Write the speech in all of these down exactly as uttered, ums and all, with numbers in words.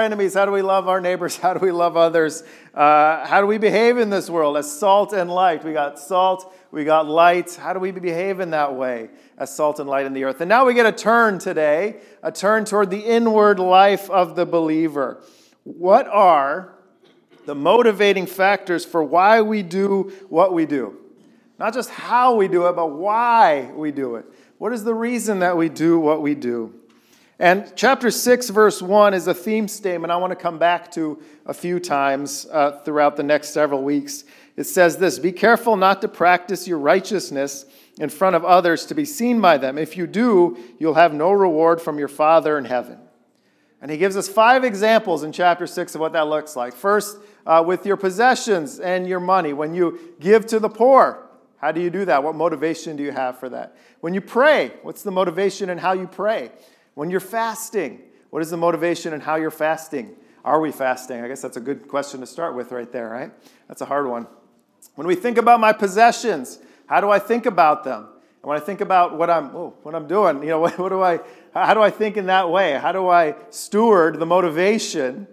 enemies? How do we love our neighbors? How do we love others? Uh, how do we behave in this world as salt and light? We got salt, we got light. How do we behave in that way as salt and light in the earth? And now we get a turn today, a turn toward the inward life of the believer. What are the motivating factors for why we do what we do? Not just how we do it, but why we do it. What is the reason that we do what we do? And chapter six, verse one is a theme statement I want to come back to a few times uh, throughout the next several weeks. It says this: be careful not to practice your righteousness in front of others to be seen by them. If you do, you'll have no reward from your Father in heaven. And he gives us five examples in chapter six of what that looks like. First, uh, with your possessions and your money. When you give to the poor, how do you do that? What motivation do you have for that? When you pray, what's the motivation in how you pray? When you're fasting, what is the motivation in how you're fasting? Are we fasting? I guess that's a good question to start with right there, right? That's a hard one. When we think about my possessions, how do I think about them? And when I think about what I'm, oh, what I'm doing, you know, what, what do I, how do I think in that way? How do I steward the motivation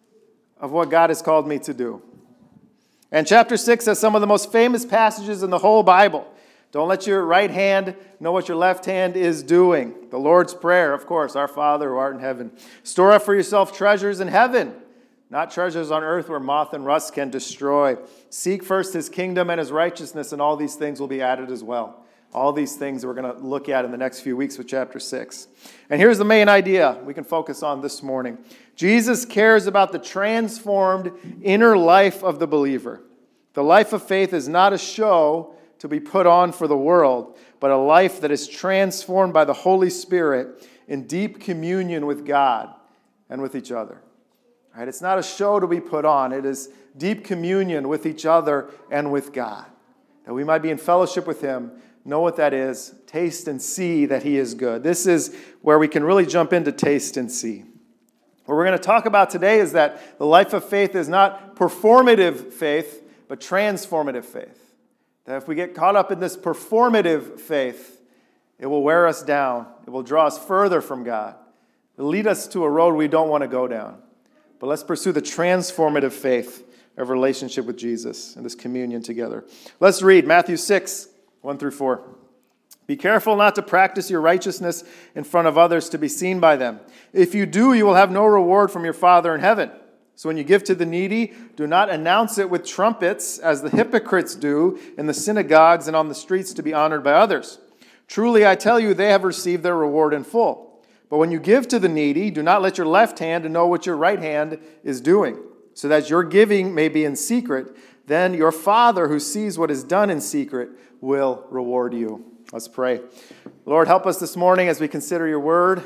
of what God has called me to do? And chapter six has some of the most famous passages in the whole Bible. Don't let your right hand know what your left hand is doing. The Lord's Prayer, of course, our Father who art in heaven. Store up for yourself treasures in heaven, not treasures on earth where moth and rust can destroy. Seek first his kingdom and his righteousness, and all these things will be added as well. All these things we're going to look at in the next few weeks with chapter six. And here's the main idea we can focus on this morning. Jesus cares about the transformed inner life of the believer. The life of faith is not a show to be put on for the world, but a life that is transformed by the Holy Spirit in deep communion with God and with each other. All right? It's not a show to be put on. It is deep communion with each other and with God, that we might be in fellowship with him, know what that is, taste and see that he is good. This is where we can really jump into taste and see. What we're going to talk about today is that the life of faith is not performative faith, but transformative faith. That if we get caught up in this performative faith, it will wear us down. It will draw us further from God. It will lead us to a road we don't want to go down. But let's pursue the transformative faith of relationship with Jesus and this communion together. Let's read Matthew six, one through four. Be careful not to practice your righteousness in front of others to be seen by them. If you do, you will have no reward from your Father in heaven. So when you give to the needy, do not announce it with trumpets, as the hypocrites do in the synagogues and on the streets to be honored by others. Truly, I tell you, they have received their reward in full. But when you give to the needy, do not let your left hand know what your right hand is doing, so that your giving may be in secret. Then your Father, who sees what is done in secret, will reward you. Let's pray. Lord, help us this morning as we consider your word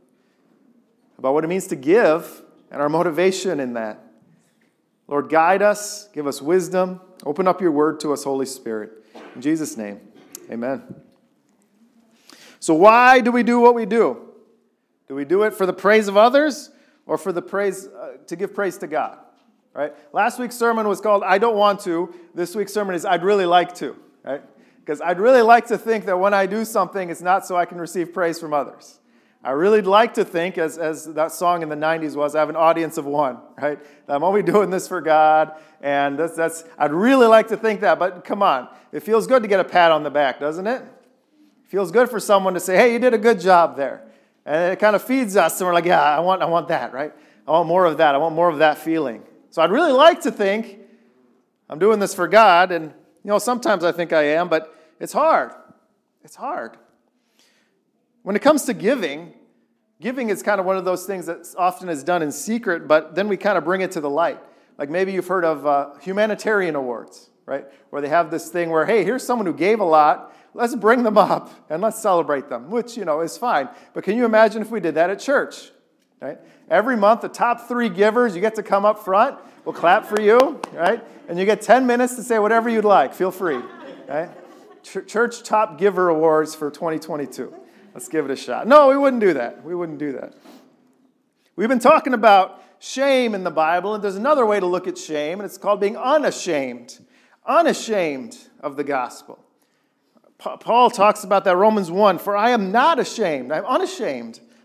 about what it means to give and our motivation in that. Lord, guide us, give us wisdom, open up your word to us, Holy Spirit. In Jesus' name, amen. So why do we do what we do? Do we do it for the praise of others or for the praise uh, to give praise to God? Right? Last week's sermon was called I Don't Want To. This week's sermon is I'd Really Like To. Right? Because I'd really like to think that when I do something, it's not so I can receive praise from others. I really like to think, as, as that song in the nineties was, I have an audience of one, right? That I'm only doing this for God, and that's, that's, I'd really like to think that, but come on. It feels good to get a pat on the back, doesn't it? It feels good for someone to say, hey, you did a good job there. And it kind of feeds us, and we're like, yeah, I want, I want that, right? I want more of that. I want more of that feeling. So I'd really like to think I'm doing this for God, and you know, sometimes I think I am, but it's hard. It's hard. When it comes to giving, giving is kind of one of those things that often is done in secret, but then we kind of bring it to the light. Like maybe you've heard of uh, humanitarian awards, right? Where they have this thing where, hey, here's someone who gave a lot. Let's bring them up and let's celebrate them, which, you know, is fine. But can you imagine if we did that at church, right? Every month, the top three givers, you get to come up front. We'll clap for you, right? And you get ten minutes to say whatever you'd like. Feel free, right? Ch- Church Top Giver Awards for twenty twenty-two. Let's give it a shot. No, we wouldn't do that. We wouldn't do that. We've been talking about shame in the Bible, and there's another way to look at shame, and it's called being unashamed. Unashamed of the gospel. Pa- Paul talks about that, Romans one, for I am not ashamed. I'm unashamed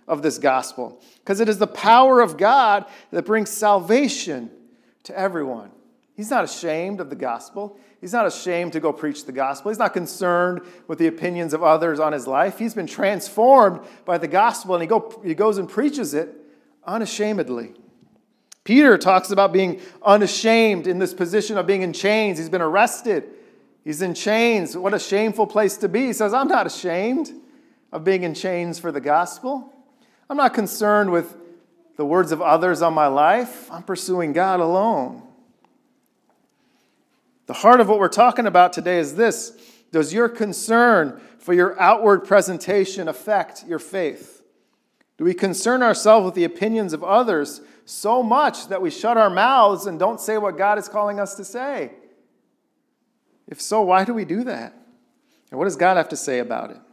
of this gospel, because it is the power of God that brings salvation to everyone. He's not ashamed of the gospel. He's not ashamed to go preach the gospel. He's not concerned with the opinions of others on his life. He's been transformed by the gospel, and he, go, he goes and preaches it unashamedly. Peter talks about being unashamed in this position of being in chains. He's been arrested. He's in chains. What a shameful place to be. He says, I'm not ashamed of being in chains for the gospel. I'm not concerned with the words of others on my life. I'm pursuing God alone. The heart of what we're talking about today is this. Does your concern for your outward presentation affect your faith? Do we concern ourselves with the opinions of others so much that we shut our mouths and don't say what God is calling us to say? If so, why do we do that? And what does God have to say about it?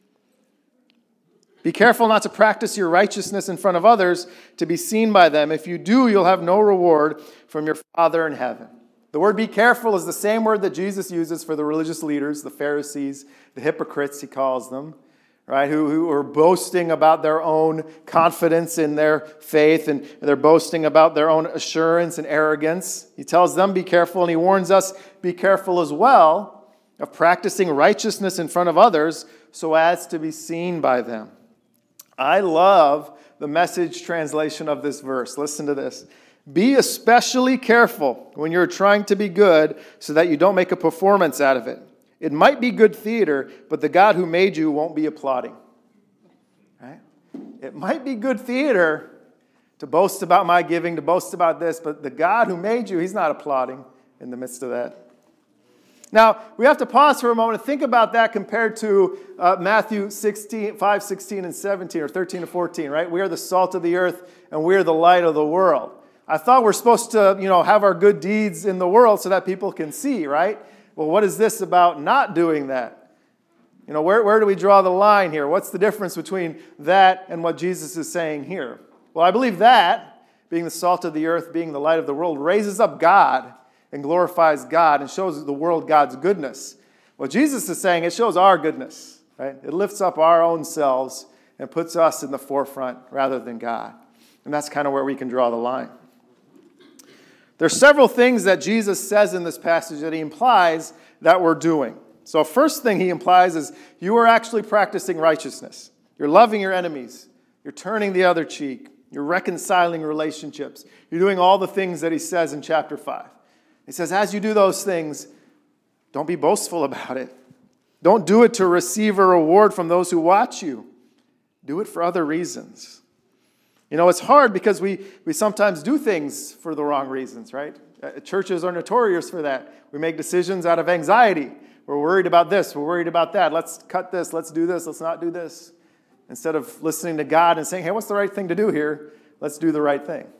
Be careful not to practice your righteousness in front of others to be seen by them. If you do, you'll have no reward from your Father in heaven. The word be careful is the same word that Jesus uses for the religious leaders, the Pharisees, the hypocrites, he calls them, right? Who, who are boasting about their own confidence in their faith, and they're boasting about their own assurance and arrogance. He tells them be careful, and he warns us be careful as well of practicing righteousness in front of others so as to be seen by them. I love the Message translation of this verse. Listen to this. Be especially careful when you're trying to be good so that you don't make a performance out of it. It might be good theater, but the God who made you won't be applauding. Right? It might be good theater to boast about my giving, to boast about this, but the God who made you, he's not applauding in the midst of that. Now, we have to pause for a moment and think about that compared to uh, Matthew sixteen, five, sixteen, and seventeen, or thirteen and fourteen, right? We are the salt of the earth, and we are the light of the world. I thought we're supposed to, you know, have our good deeds in the world so that people can see, right? Well, what is this about not doing that? You know, where, where do we draw the line here? What's the difference between that and what Jesus is saying here? Well, I believe that, being the salt of the earth, being the light of the world, raises up God and glorifies God and shows the world God's goodness. What Jesus is saying, it shows our goodness, right? It lifts up our own selves and puts us in the forefront rather than God. And that's kind of where we can draw the line. There's several things that Jesus says in this passage that he implies that we're doing. So first thing he implies is you are actually practicing righteousness. You're loving your enemies. You're turning the other cheek. You're reconciling relationships. You're doing all the things that he says in chapter five. He says, as you do those things, don't be boastful about it. Don't do it to receive a reward from those who watch you. Do it for other reasons. You know, it's hard because we, we sometimes do things for the wrong reasons, right? Uh, churches are notorious for that. We make decisions out of anxiety. We're worried about this. We're worried about that. Let's cut this. Let's do this. Let's not do this. Instead of listening to God and saying, hey, what's the right thing to do here? Let's do the right thing.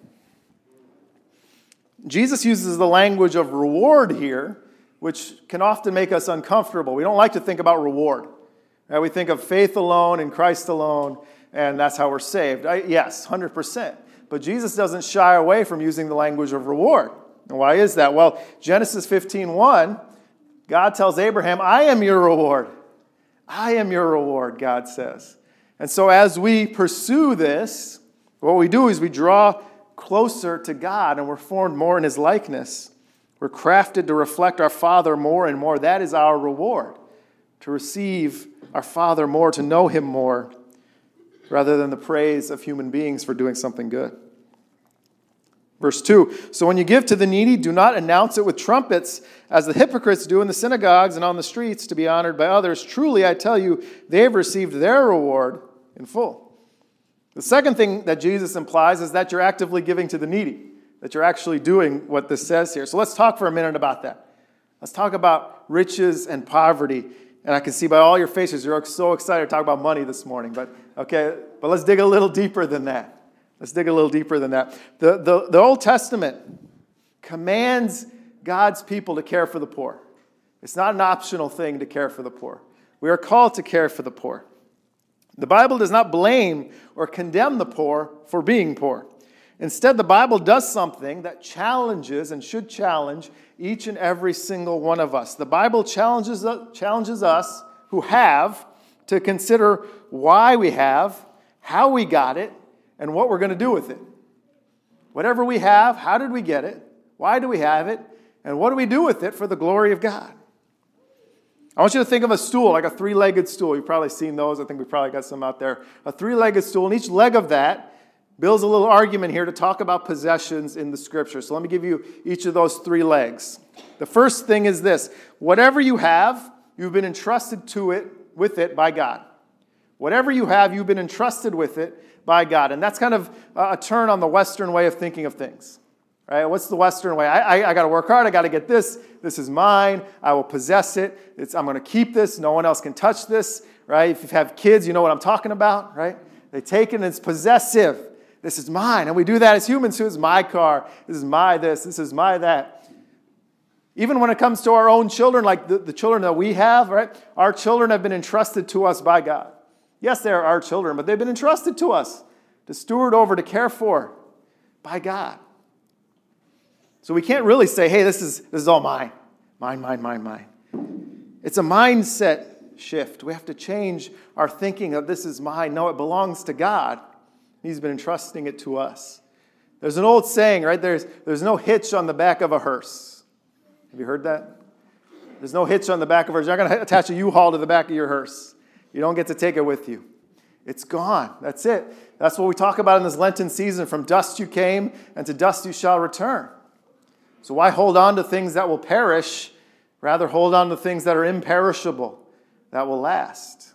Jesus uses the language of reward here, which can often make us uncomfortable. We don't like to think about reward. Right? We think of faith alone and Christ alone, and that's how we're saved. I, yes, one hundred percent. But Jesus doesn't shy away from using the language of reward. And why is that? Well, Genesis fifteen one, God tells Abraham, I am your reward. I am your reward, God says. And so as we pursue this, what we do is we draw closer to God, and we're formed more in his likeness. We're crafted to reflect our Father more and more. That is our reward, to receive our Father more, to know him more, rather than the praise of human beings for doing something good. Verse two, so when you give to the needy, do not announce it with trumpets, as the hypocrites do in the synagogues and on the streets, to be honored by others. Truly, I tell you, they have received their reward in full. The second thing that Jesus implies is that you're actively giving to the needy, that you're actually doing what this says here. So let's talk for a minute about that. Let's talk about riches and poverty. And I can see by all your faces, you're so excited to talk about money this morning. But okay, but let's dig a little deeper than that. Let's dig a little deeper than that. The, the, the Old Testament commands God's people to care for the poor. It's not an optional thing to care for the poor. We are called to care for the poor. The Bible does not blame or condemn the poor for being poor. Instead, the Bible does something that challenges and should challenge each and every single one of us. The Bible challenges, challenges us who have to consider why we have, how we got it, and what we're going to do with it. Whatever we have, how did we get it? Why do we have it? And what do we do with it for the glory of God? I want you to think of a stool, like a three-legged stool. You've probably seen those. I think we've probably got some out there. A three-legged stool, and each leg of that builds a little argument here to talk about possessions in the Scripture. So let me give you each of those three legs. The first thing is this. Whatever you have, you've been entrusted to it, with it by God. Whatever you have, you've been entrusted with it by God. And that's kind of a turn on the Western way of thinking of things. Right? What's the Western way? I, I, I got to work hard. I got to get this. This is mine. I will possess it. It's, I'm going to keep this. No one else can touch this. Right? If you have kids, you know what I'm talking about. Right? They take it and it's possessive. This is mine. And we do that as humans too. This is my car. This is my this. This is my that. Even when it comes to our own children, like the, the children that we have, right? Our children have been entrusted to us by God. Yes, they are our children, but they've been entrusted to us to steward over, to care for by God. So we can't really say, hey, this is, this is all mine. Mine, mine, mine, mine. It's a mindset shift. We have to change our thinking of this is mine. No, it belongs to God. He's been entrusting it to us. There's an old saying, right? There's, there's no hitch on the back of a hearse. Have you heard that? There's no hitch on the back of a hearse. You're not going to attach a U-Haul to the back of your hearse. You don't get to take it with you. It's gone. That's it. That's what we talk about in this Lenten season. From dust you came, and to dust you shall return. So why hold on to things that will perish? Rather hold on to things that are imperishable, that will last.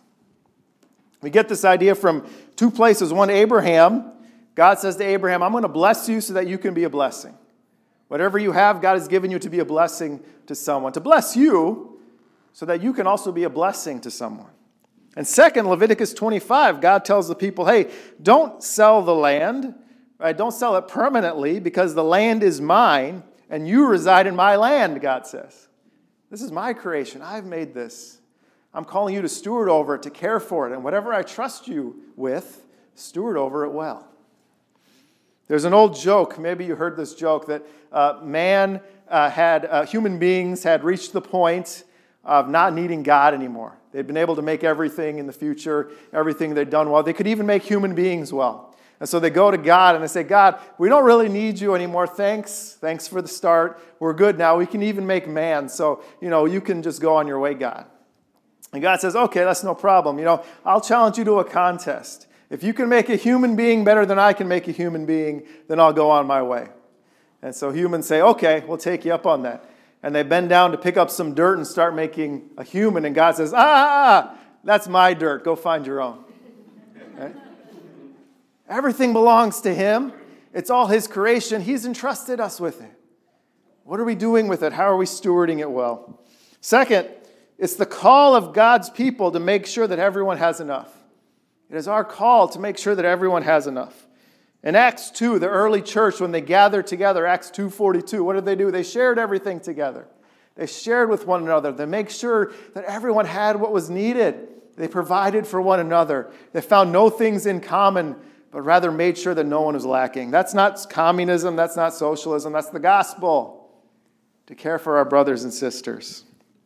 We get this idea from two places. One, Abraham. God says to Abraham, I'm going to bless you so that you can be a blessing. Whatever you have, God has given you to be a blessing to someone. To bless you so that you can also be a blessing to someone. And second, Leviticus twenty-five, God tells the people, hey, don't sell the land. Right? Don't sell it permanently because the land is mine and you reside in my land, God says. This is my creation. I've made this. I'm calling you to steward over it, to care for it. And whatever I trust you with, steward over it well. There's an old joke, maybe you heard this joke, that uh, man uh, had, uh, human beings had reached the point of not needing God anymore. They'd been able to make everything in the future, everything they'd done well. They could even make human beings well. And so they go to God and they say, God, we don't really need you anymore. Thanks. Thanks for the start. We're good now. We can even make man. So, you know, you can just go on your way, God. And God says, okay, that's no problem. You know, I'll challenge you to a contest. If you can make a human being better than I can make a human being, then I'll go on my way. And so humans say, okay, we'll take you up on that. And they bend down to pick up some dirt and start making a human. And God says, ah, ah, ah that's my dirt. Go find your own. Right? Everything belongs to Him. It's all His creation. He's entrusted us with it. What are we doing with it? How are we stewarding it well? Second, it's the call of God's people to make sure that everyone has enough. It is our call to make sure that everyone has enough. In Acts two, the early church, when they gathered together, Acts two forty-two, what did they do? They shared everything together. They shared with one another. They make sure that everyone had what was needed. They provided for one another. They found no things in common, but rather made sure that no one was lacking. That's not communism. That's not socialism. That's the gospel. To care for our brothers and sisters.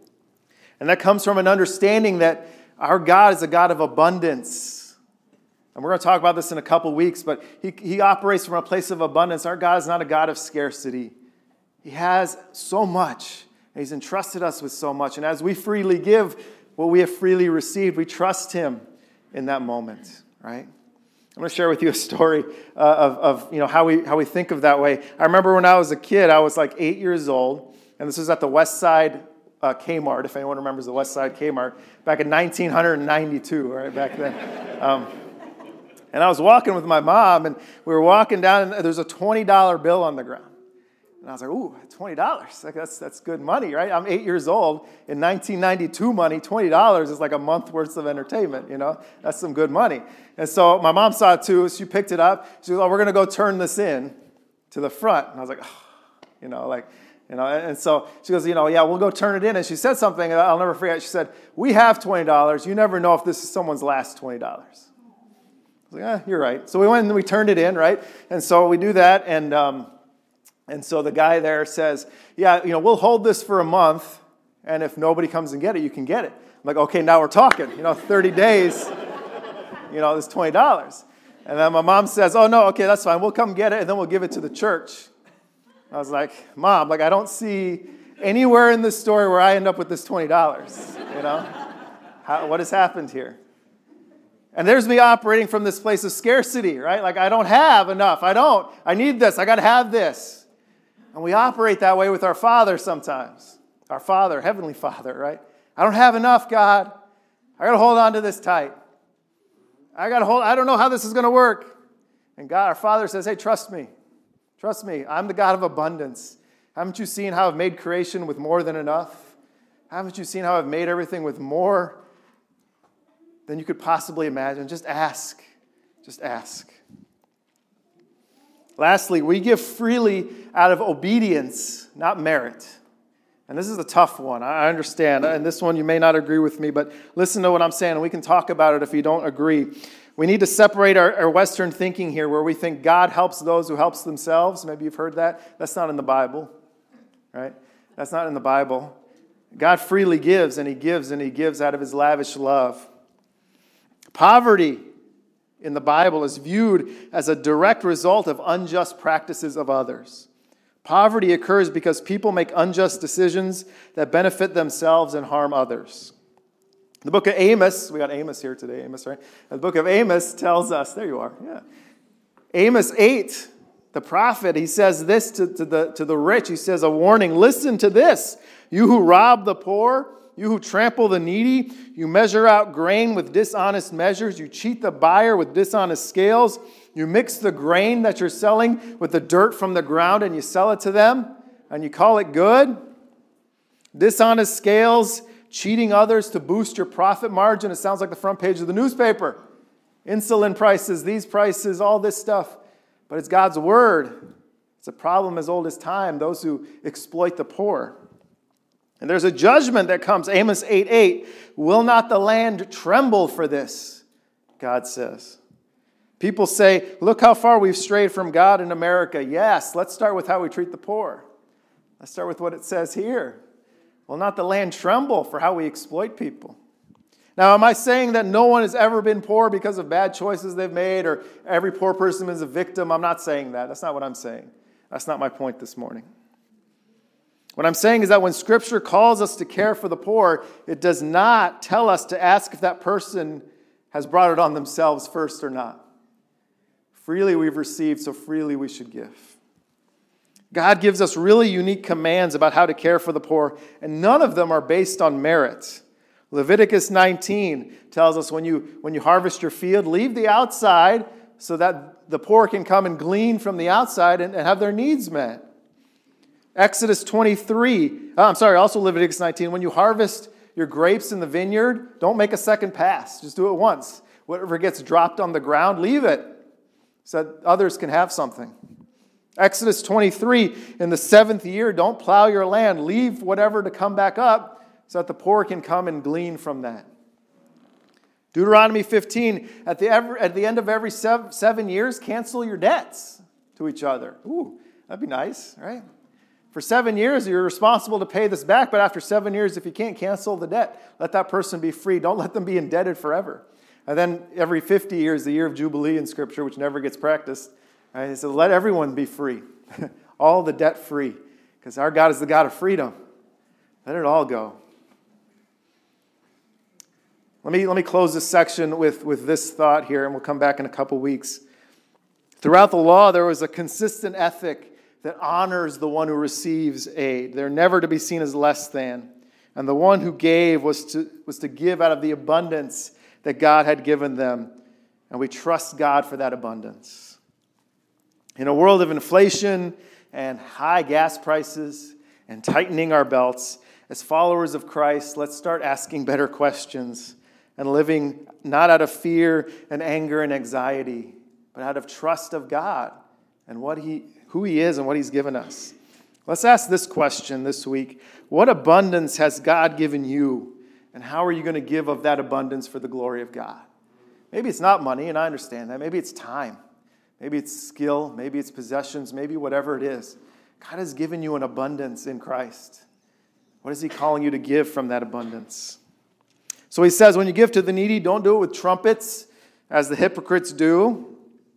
And that comes from an understanding that our God is a God of abundance. And we're going to talk about this in a couple weeks, but he, he operates from a place of abundance. Our God is not a God of scarcity. He has so much, and He's entrusted us with so much. And as we freely give what we have freely received, we trust Him in that moment, right? I'm going to share with you a story uh, of, of you know how we how we think of that way. I remember when I was a kid, I was like eight years old, and this was at the West Side uh, Kmart, if anyone remembers the West Side Kmart, back in nineteen ninety-two, right, back then. Um, And I was walking with my mom, and we were walking down, and there's a twenty dollar bill on the ground. And I was like, ooh, twenty dollars. Like, that's, that's good money, right? I'm eight years old. In nineteen ninety-two money, twenty dollars is like a month worth of entertainment, you know? That's some good money. And so my mom saw it too. She picked it up. She was like, oh, we're going to go turn this in to the front. And I was like, oh, you know, like, you know. And so she goes, you know, yeah, we'll go turn it in. And she said something I'll never forget. She said, we have twenty dollars. You never know if this is someone's last twenty dollars. I was like, yeah, you're right. So we went and we turned it in, right? And so we do that, and um, and so the guy there says, yeah, you know, we'll hold this for a month, and if nobody comes and get it, you can get it. I'm like, okay, now we're talking. You know, thirty days, you know, it's twenty dollars. And then my mom says, oh, no, okay, that's fine. We'll come get it, and then we'll give it to the church. I was like, Mom, like I don't see anywhere in this story where I end up with this twenty dollars, you know? How, what has happened here? And there's me operating from this place of scarcity, right? Like I don't have enough. I don't. I need this. I got to have this. And we operate that way with our Father sometimes. Our Father, Heavenly Father, right? I don't have enough, God. I got to hold on to this tight. I got to hold, I don't know how this is going to work. And God, our Father says, hey, trust me. Trust me. I'm the God of abundance. Haven't you seen how I've made creation with more than enough? Haven't you seen how I've made everything with more than you could possibly imagine? Just ask. Just ask. Lastly, we give freely out of obedience, not merit. And this is a tough one. I understand. And this one you may not agree with me, but listen to what I'm saying, and we can talk about it if you don't agree. We need to separate our, our Western thinking here where we think God helps those who helps themselves. Maybe you've heard that. That's not in the Bible, right? That's not in the Bible. God freely gives, and he gives, and he gives out of his lavish love. Poverty in the Bible is viewed as a direct result of unjust practices of others. Poverty occurs because people make unjust decisions that benefit themselves and harm others. The book of Amos, we got Amos here today, Amos, right? The book of Amos tells us, there you are, yeah. Amos eight, the prophet, he says this to, to, the, to the rich. He says, a warning, listen to this, you who rob the poor, you who trample the needy, you measure out grain with dishonest measures, you cheat the buyer with dishonest scales, you mix the grain that you're selling with the dirt from the ground and you sell it to them, and you call it good. Dishonest scales, cheating others to boost your profit margin. It sounds like the front page of the newspaper. Insulin prices, these prices, all this stuff. But it's God's word. It's a problem as old as time, those who exploit the poor. And there's a judgment that comes. Amos eight eight. Will not the land tremble for this? God says. People say, look how far we've strayed from God in America. Yes, let's start with how we treat the poor. Let's start with what it says here. Will not the land tremble for how we exploit people? Now, am I saying that no one has ever been poor because of bad choices they've made, or every poor person is a victim? I'm not saying that. That's not what I'm saying. That's not my point this morning. What I'm saying is that when Scripture calls us to care for the poor, it does not tell us to ask if that person has brought it on themselves first or not. Freely we've received, so freely we should give. God gives us really unique commands about how to care for the poor, and none of them are based on merit. Leviticus nineteen tells us when you, when you harvest your field, leave the outside so that the poor can come and glean from the outside and, and have their needs met. Exodus twenty-three, oh, I'm sorry, also Leviticus nineteen, when you harvest your grapes in the vineyard, don't make a second pass. Just do it once. Whatever gets dropped on the ground, leave it so that others can have something. Exodus twenty-three, in the seventh year, don't plow your land. Leave whatever to come back up so that the poor can come and glean from that. Deuteronomy fifteen, at the, every, at the end of every seven, seven years, cancel your debts to each other. Ooh, that'd be nice, right? For seven years, you're responsible to pay this back, but after seven years, if you can't cancel the debt, let that person be free. Don't let them be indebted forever. And then every fifty years, the year of Jubilee in Scripture, which never gets practiced, right? So let everyone be free, all the debt free, because our God is the God of freedom. Let it all go. Let me, let me close this section with, with this thought here, and we'll come back in a couple weeks. Throughout the law, there was a consistent ethic that honors the one who receives aid. They're never to be seen as less than. And the one who gave was to, was to give out of the abundance that God had given them. And we trust God for that abundance. In a world of inflation and high gas prices and tightening our belts, as followers of Christ, let's start asking better questions and living not out of fear and anger and anxiety, but out of trust of God and what He, who He is and what He's given us. Let's ask this question this week. What abundance has God given you? And how are you going to give of that abundance for the glory of God? Maybe it's not money, and I understand that. Maybe it's time. Maybe it's skill. Maybe it's possessions. Maybe whatever it is. God has given you an abundance in Christ. What is He calling you to give from that abundance? So He says, when you give to the needy, don't do it with trumpets, as the hypocrites do.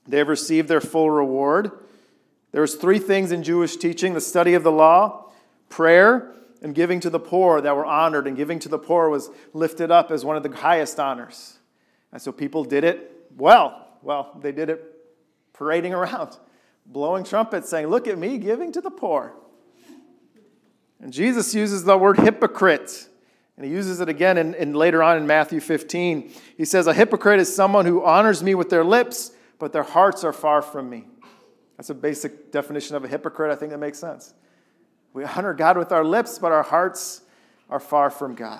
they have received their full reward. There was three things in Jewish teaching: the study of the law, prayer, and giving to the poor that were honored. And giving to the poor was lifted up as one of the highest honors. And so people did it well. Well, they did it parading around, blowing trumpets, saying, "Look at me giving to the poor." And Jesus uses the word hypocrite. And he uses it again in, in later on in Matthew fifteen. He says, "A hypocrite is someone who honors me with their lips, but their hearts are far from me." That's a basic definition of a hypocrite. I think that makes sense. We honor God with our lips, but our hearts are far from God.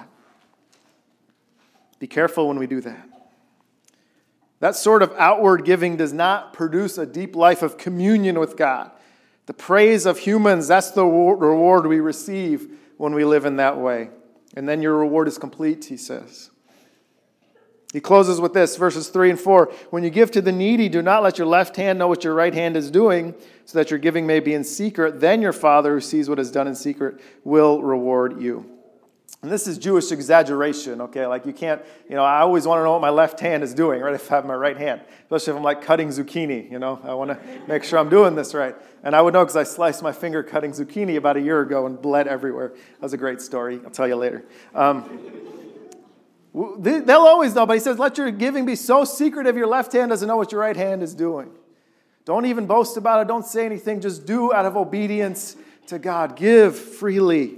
Be careful when we do that. That sort of outward giving does not produce a deep life of communion with God. The praise of humans, that's the reward we receive when we live in that way. And then your reward is complete, he says. He closes with this, verses three and four. "When you give to the needy, do not let your left hand know what your right hand is doing, so that your giving may be in secret. Then your Father, who sees what is done in secret, will reward you." And this is Jewish exaggeration, okay? Like you can't, you know, I always want to know what my left hand is doing, right? If I have my right hand, especially if I'm like cutting zucchini, you know, I want to make sure I'm doing this right. And I would know because I sliced my finger cutting zucchini about a year ago and bled everywhere. That was a great story. I'll tell you later. Um, they'll always know, but he says, let your giving be so secretive your left hand doesn't know what your right hand is doing. Don't even boast about it. Don't say anything. Just do out of obedience to God. Give freely.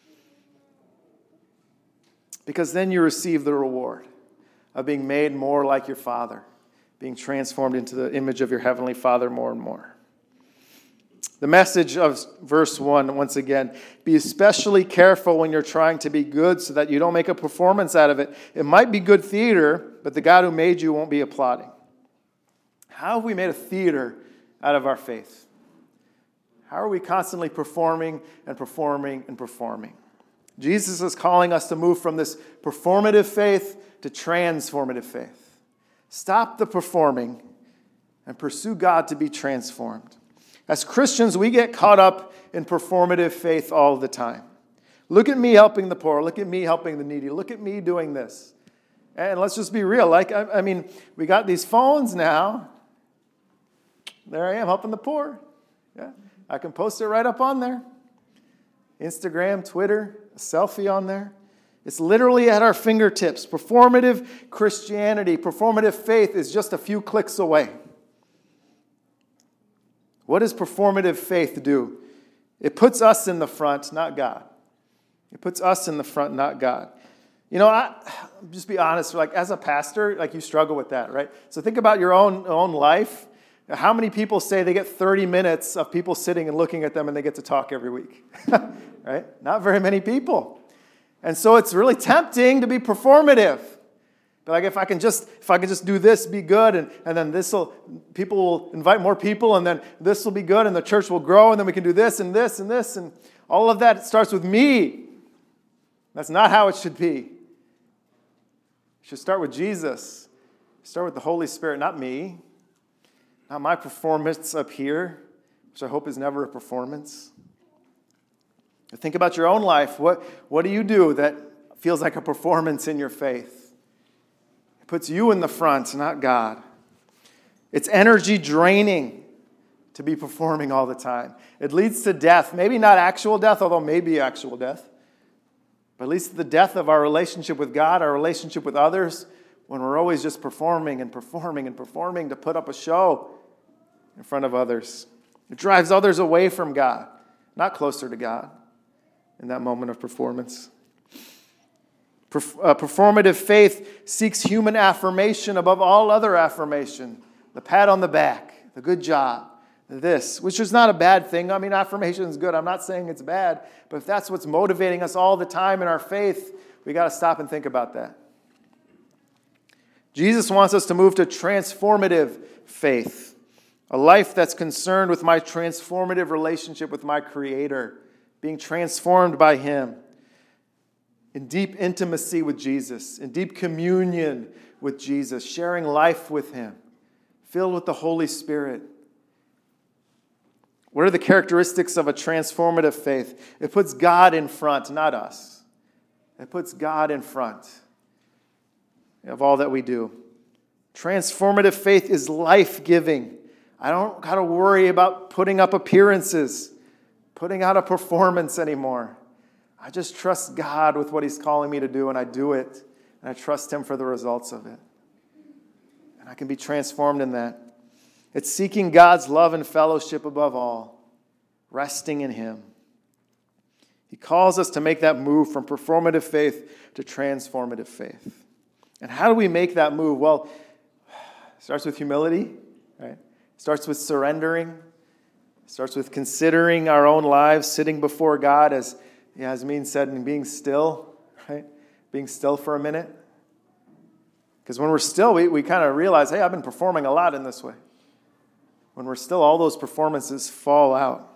Because then you receive the reward of being made more like your Father, being transformed into the image of your Heavenly Father more and more. The message of verse one, once again, be especially careful when you're trying to be good so that you don't make a performance out of it. It might be good theater, but the God who made you won't be applauding. How have we made a theater out of our faith? How are we constantly performing and performing and performing? Jesus is calling us to move from this performative faith to transformative faith. Stop the performing and pursue God to be transformed. As Christians, we get caught up in performative faith all the time. Look at me helping the poor. Look at me helping the needy. Look at me doing this. And let's just be real. Like, I, I mean, we got these phones now. There I am helping the poor. Yeah, I can post it right up on there. Instagram, Twitter, a selfie on there. It's literally at our fingertips. Performative Christianity, performative faith is just a few clicks away. What does performative faith do? It puts us in the front, not God. It puts us in the front, not God. You know, I, just be honest, like as a pastor, like you struggle with that, right? So think about your own, own life. How many people say they get thirty minutes of people sitting and looking at them and they get to talk every week? Right? Not very many people. And so it's really tempting to be performative. But like if I can just if I can just do this, be good, and, and then this will people will invite more people, and then this will be good, and the church will grow, and then we can do this and this and this, and all of that starts with me. That's not how it should be. It should start with Jesus. Start with the Holy Spirit, not me. Not my performance up here, which I hope is never a performance. Think about your own life. What, what do you do that feels like a performance in your faith? It puts you in the front, not God. It's energy draining to be performing all the time. It leads to death. Maybe not actual death, although maybe actual death. But at least the death of our relationship with God, our relationship with others, when we're always just performing and performing and performing to put up a show in front of others. It drives others away from God, not closer to God in that moment of performance. Perf- uh, performative faith seeks human affirmation above all other affirmation. The pat on the back, the good job, this, which is not a bad thing. I mean, affirmation is good. I'm not saying it's bad. But if that's what's motivating us all the time in our faith, we got to stop and think about that. Jesus wants us to move to transformative faith. A life that's concerned with my transformative relationship with my Creator, being transformed by Him, in deep intimacy with Jesus, in deep communion with Jesus, sharing life with Him, filled with the Holy Spirit. What are the characteristics of a transformative faith? It puts God in front, not us. It puts God in front of all that we do. Transformative faith is life-giving. I don't got to worry about putting up appearances, putting out a performance anymore. I just trust God with what he's calling me to do, and I do it. And I trust him for the results of it. And I can be transformed in that. It's seeking God's love and fellowship above all, resting in him. He calls us to make that move from performative faith to transformative faith. And how do we make that move? Well, it starts with humility, right? It starts with surrendering. It starts with considering our own lives, sitting before God, as Yasmin said, and being still, right? Being still for a minute. Because when we're still, we, we kind of realize, hey, I've been performing a lot in this way. When we're still, all those performances fall out.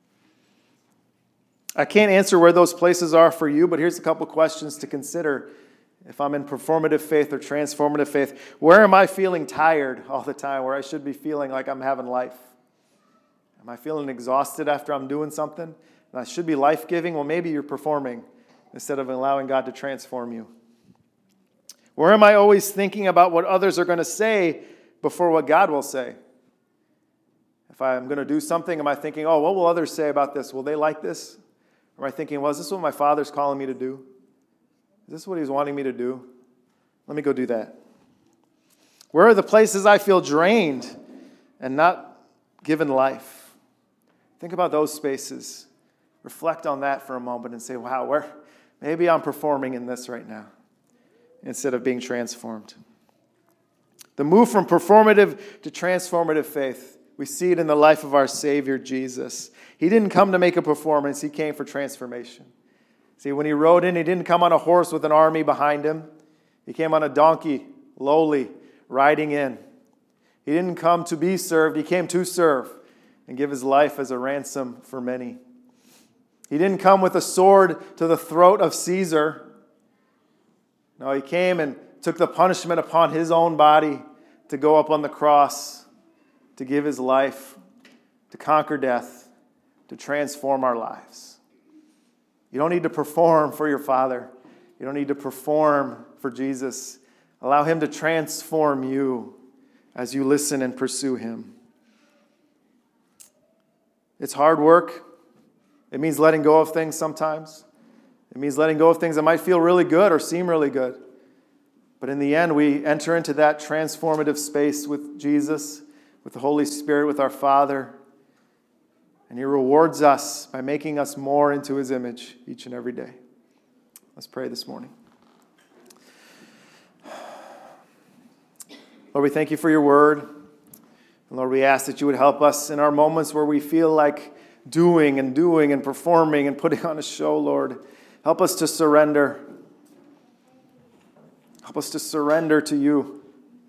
I can't answer where those places are for you, but here's a couple questions to consider. If I'm in performative faith or transformative faith, where am I feeling tired all the time, where I should be feeling like I'm having life? Am I feeling exhausted after I'm doing something? And I should be life-giving? Well, maybe you're performing instead of allowing God to transform you. Where am I always thinking about what others are going to say before what God will say? If I'm going to do something, am I thinking, oh, what will others say about this? Will they like this? Or am I thinking, well, is this what my Father's calling me to do? Is this what he's wanting me to do? Let me go do that. Where are the places I feel drained and not given life? Think about those spaces. Reflect on that for a moment and say, wow, where maybe I'm performing in this right now instead of being transformed. The move from performative to transformative faith, we see it in the life of our Savior, Jesus. He didn't come to make a performance. He came for transformation. See, when he rode in, he didn't come on a horse with an army behind him. He came on a donkey, lowly, riding in. He didn't come to be served. He came to serve and give his life as a ransom for many. He didn't come with a sword to the throat of Caesar. No, he came and took the punishment upon his own body to go up on the cross, to give his life, to conquer death, to transform our lives. You don't need to perform for your Father. You don't need to perform for Jesus. Allow him to transform you as you listen and pursue him. It's hard work. It means letting go of things sometimes. It means letting go of things that might feel really good or seem really good. But in the end, we enter into that transformative space with Jesus, with the Holy Spirit, with our Father. And he rewards us by making us more into his image each and every day. Let's pray this morning. Lord, we thank you for your word. And Lord, we ask that you would help us in our moments where we feel like doing and doing and performing and putting on a show, Lord. Help us to surrender. Help us to surrender to you,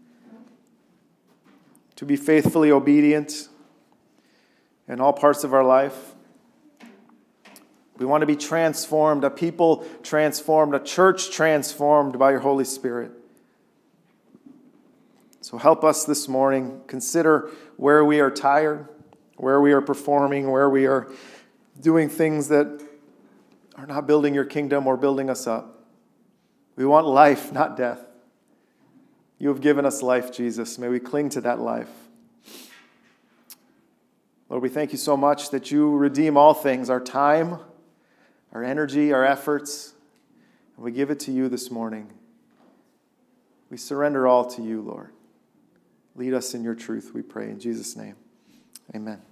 to be faithfully obedient in all parts of our life. We want to be transformed, a people transformed, a church transformed by your Holy Spirit. So help us this morning consider where we are tired, where we are performing, where we are doing things that are not building your kingdom or building us up. We want life, not death. You have given us life, Jesus. May we cling to that life. Lord, we thank you so much that you redeem all things, our time, our energy, our efforts, and we give it to you this morning. We surrender all to you, Lord. Lead us in your truth, we pray. In Jesus' name, amen.